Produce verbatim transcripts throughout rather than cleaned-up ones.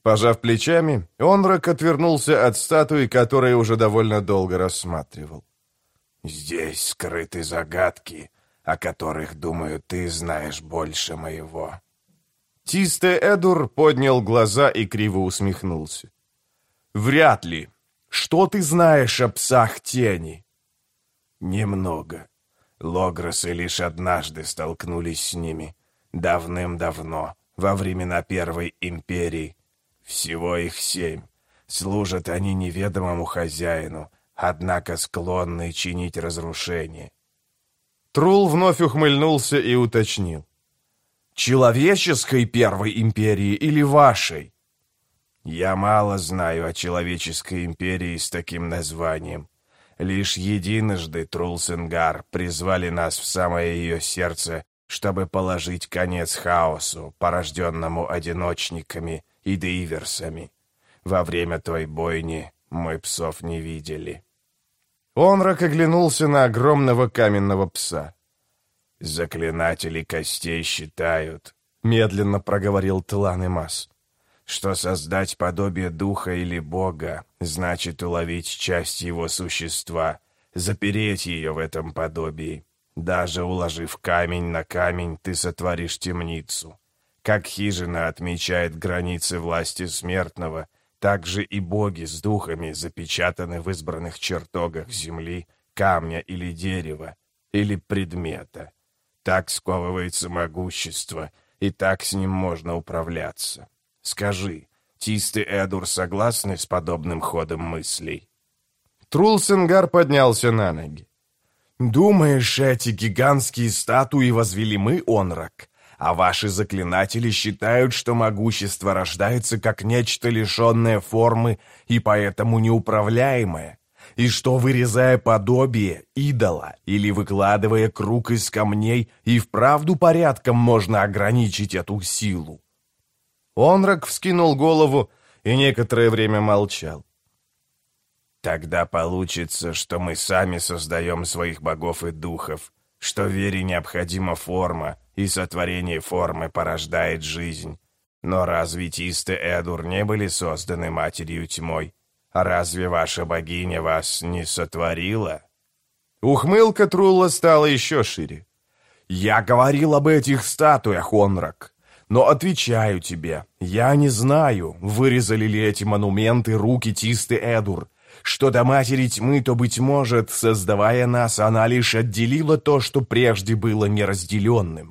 Пожав плечами, Онрак отвернулся от статуи, которую уже довольно долго рассматривал. «Здесь скрыты загадки, о которых, думаю, ты знаешь больше моего». Тисте Эдур поднял глаза и криво усмехнулся. «Вряд ли. Что ты знаешь о псах тени?» «Немного. Логросы лишь однажды столкнулись с ними. Давным-давно, во времена Первой Империи. Всего их семь. Служат они неведомому хозяину, однако склонны чинить разрушение». Трул вновь ухмыльнулся и уточнил. «Человеческой Первой Империи или вашей?» «Я мало знаю о человеческой империи с таким названием. Лишь единожды Трулсенгар призвали нас в самое ее сердце, чтобы положить конец хаосу, порожденному одиночниками и дейверсами. Во время той бойни мы псов не видели». Онрак оглянулся на огромного каменного пса. «Заклинатели костей считают», — медленно проговорил Тлан-и-Мас, «что создать подобие духа или бога значит уловить часть его существа, запереть ее в этом подобии. Даже уложив камень на камень, ты сотворишь темницу. Как хижина отмечает границы власти смертного, так же и боги с духами запечатаны в избранных чертогах земли, камня или дерева, или предмета. Так сковывается могущество, и так с ним можно управляться. Скажи, Тисте Эдур согласны с подобным ходом мыслей?» Трулсенгар поднялся на ноги. «Думаешь, эти гигантские статуи возвели мы, Онрак? А ваши заклинатели считают, что могущество рождается как нечто лишенное формы и поэтому неуправляемое, и что, вырезая подобие идола или выкладывая круг из камней, и вправду порядком можно ограничить эту силу?» Онрак вскинул голову и некоторое время молчал. «Тогда получится, что мы сами создаем своих богов и духов, что вере необходима форма, и сотворение формы порождает жизнь. Но разве Тисте Эдур не были созданы матерью тьмой? А разве ваша богиня вас не сотворила?» Ухмылка Трулла стала еще шире. «Я говорил об этих статуях, Онрак. Но отвечаю тебе, я не знаю, вырезали ли эти монументы руки Тисте Эдур. Что до матери тьмы, то, быть может, создавая нас, она лишь отделила то, что прежде было неразделенным».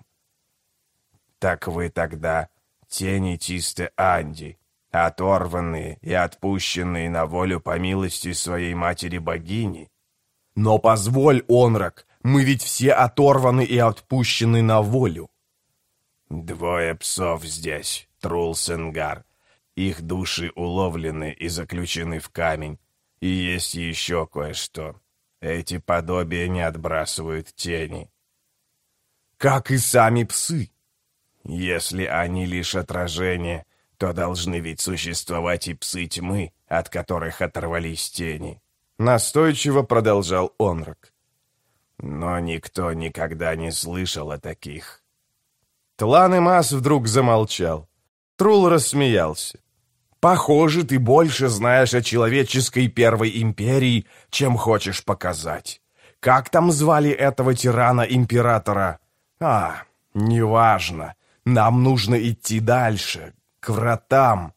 «Так вы тогда тени Тисте Анди, оторванные и отпущенные на волю по милости своей матери-богини?» «Но позволь, Онрак, мы ведь все оторваны и отпущены на волю». «Двое псов здесь, Трулсенгар. Их души уловлены и заключены в камень. И есть еще кое-что. Эти подобия не отбрасывают тени». «Как и сами псы». «Если они лишь отражение, то должны ведь существовать и псы тьмы, от которых оторвались тени», — настойчиво продолжал Онрак. «Но никто никогда не слышал о таких». Тлан-и-Мас вдруг замолчал. Трул рассмеялся. «Похоже, ты больше знаешь о человеческой Первой Империи, чем хочешь показать. Как там звали этого тирана-императора? А, неважно. Нам нужно идти дальше, к вратам».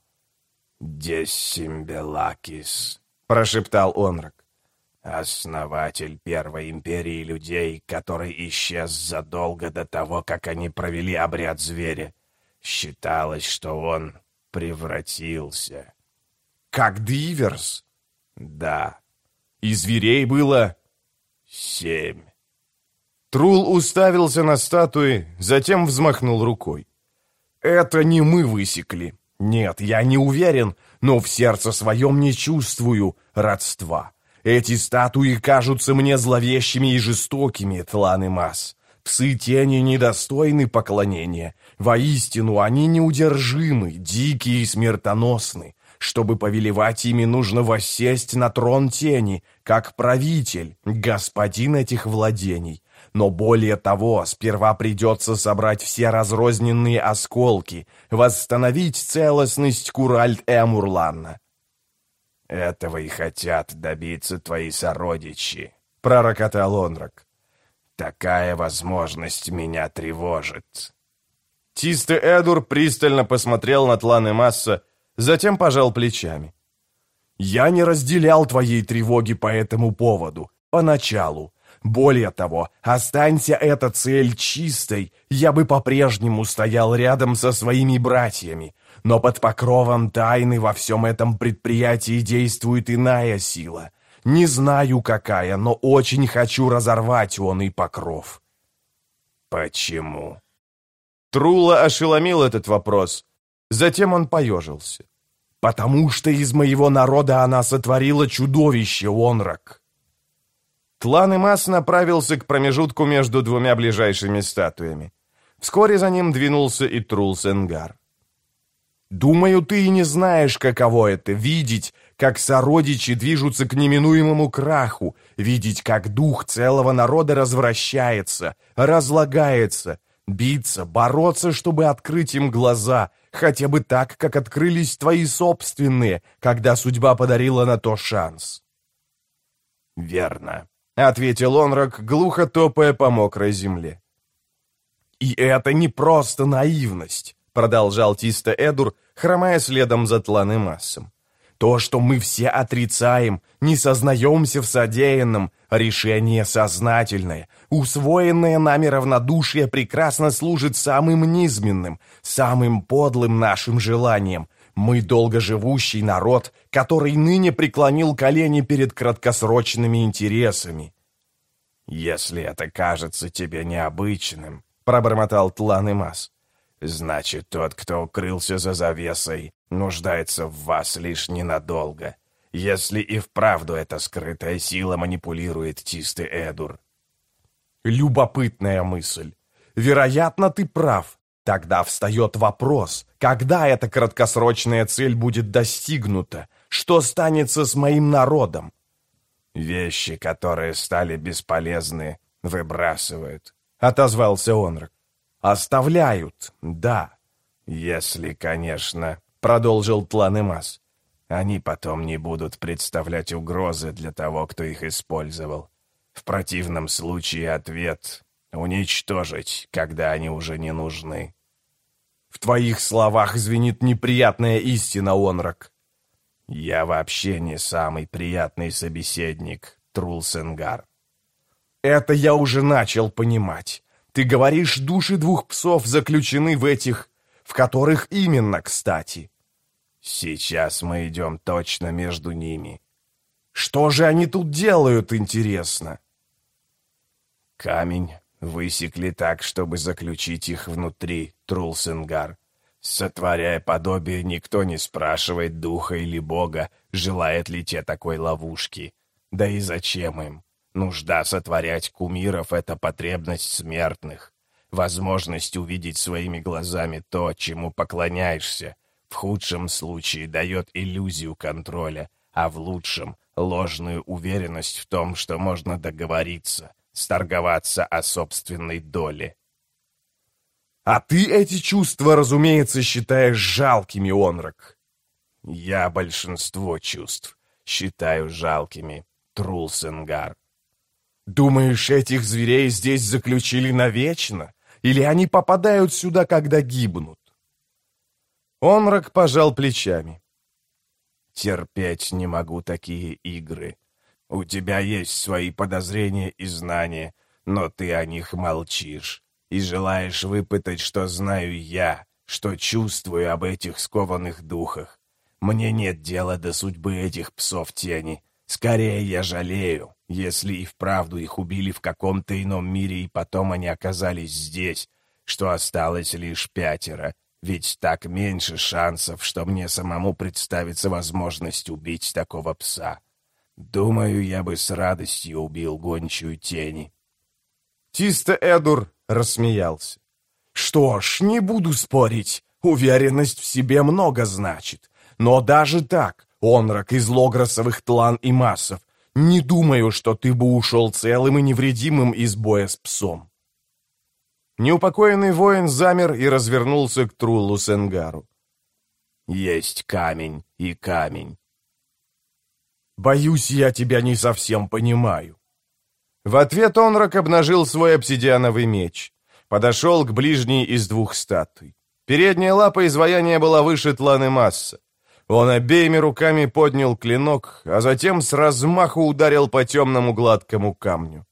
«Дессимбелакис», — прошептал Онрак. «Основатель Первой Империи людей, который исчез задолго до того, как они провели обряд зверя. Считалось, что он превратился». «Как Диверс?» «Да». «И зверей было?» «Семь». Трул уставился на статуи, затем взмахнул рукой. «Это не мы высекли. Нет, я не уверен, но в сердце своем не чувствую родства. Эти статуи кажутся мне зловещими и жестокими, Тлан-и-Мас. Псы тени недостойны поклонения. Воистину, они неудержимы, дикие и смертоносны. Чтобы повелевать ими, нужно воссесть на трон тени, как правитель, господин этих владений. Но более того, сперва придется собрать все разрозненные осколки, восстановить целостность Куральт-Эмурлана». «Этого и хотят добиться твои сородичи», — пророкотал Онрак. «Такая возможность меня тревожит». Тисте Эдур пристально посмотрел на Тлан и Масса, затем пожал плечами. «Я не разделял твоей тревоги по этому поводу, поначалу. Более того, останься эта цель чистой, я бы по-прежнему стоял рядом со своими братьями, но под покровом тайны во всем этом предприятии действует иная сила. Не знаю, какая, но очень хочу разорвать он и покров». «Почему?» Трула ошеломил этот вопрос. Затем он поежился. «Потому что из моего народа она сотворила чудовище, Онрак». Тлан и Мас направился к промежутку между двумя ближайшими статуями. Вскоре за ним двинулся и Трул-Сенгар. «Думаю, ты и не знаешь, каково это — видеть, как сородичи движутся к неминуемому краху, видеть, как дух целого народа развращается, разлагается, биться, бороться, чтобы открыть им глаза, хотя бы так, как открылись твои собственные, когда судьба подарила на то шанс». «Верно», — ответил Онрак, глухо топая по мокрой земле. «И это не просто наивность», — продолжал Тисте Эдур, хромая следом за Тлан и Массом. «То, что мы все отрицаем, не сознаемся в содеянном, решение сознательное, усвоенное нами равнодушие прекрасно служит самым низменным, самым подлым нашим желанием. Мы долгоживущий народ, который ныне преклонил колени перед краткосрочными интересами». «Если это кажется тебе необычным», — пробормотал Тлан и Масс, «значит, тот, кто укрылся за завесой, нуждается в вас лишь ненадолго, если и вправду эта скрытая сила манипулирует Тисте Эдур». «Любопытная мысль. Вероятно, ты прав. Тогда встает вопрос, когда эта краткосрочная цель будет достигнута? Что станется с моим народом?» «Вещи, которые стали бесполезны, выбрасывают», — отозвался Онрак. «Оставляют, да». «Если, конечно», — продолжил Тлан и Мас, «они потом не будут представлять угрозы для того, кто их использовал. В противном случае ответ — уничтожить, когда они уже не нужны». «В твоих словах звенит неприятная истина, Онрак». «Я вообще не самый приятный собеседник, Трул-Сенгар». «Это я уже начал понимать. Ты говоришь, души двух псов заключены в этих... В которых именно, кстати?» «Сейчас мы идем точно между ними». «Что же они тут делают, интересно?» «Камень высекли так, чтобы заключить их внутри, Трул-Сенгар. Сотворяя подобие, никто не спрашивает духа или бога, желает ли те такой ловушки. Да и зачем им? Нужда сотворять кумиров — это потребность смертных. Возможность увидеть своими глазами то, чему поклоняешься, в худшем случае дает иллюзию контроля, а в лучшем — ложную уверенность в том, что можно договориться, сторговаться о собственной доле». «А ты эти чувства, разумеется, считаешь жалкими, Онрак». «Я большинство чувств считаю жалкими, Трул-Сенгар». «Думаешь, этих зверей здесь заключили навечно? Или они попадают сюда, когда гибнут?» Онрак пожал плечами. «Терпеть не могу такие игры. У тебя есть свои подозрения и знания, но ты о них молчишь и желаешь выпытать, что знаю я, что чувствую об этих скованных духах. Мне нет дела до судьбы этих псов тени. Скорее я жалею, если и вправду их убили в каком-то ином мире, и потом они оказались здесь, что осталось лишь пятеро, ведь так меньше шансов, что мне самому представится возможность убить такого пса. Думаю, я бы с радостью убил гончую тени». Тисте Эдур рассмеялся. «Что ж, не буду спорить. Уверенность в себе много значит. Но даже так, Онрак из Логросовых Тлан и Массов, Не думаю, что ты бы ушел целым и невредимым из боя с псом». Неупокоенный воин замер и развернулся к Труллу Сенгару. «Есть камень и камень». «Боюсь, я тебя не совсем понимаю». В ответ Онрак обнажил свой обсидиановый меч. Подошел к ближней из двух статуй. Передняя лапа изваяния была выше тланы масса. Он обеими руками поднял клинок, а затем с размаху ударил по темному гладкому камню.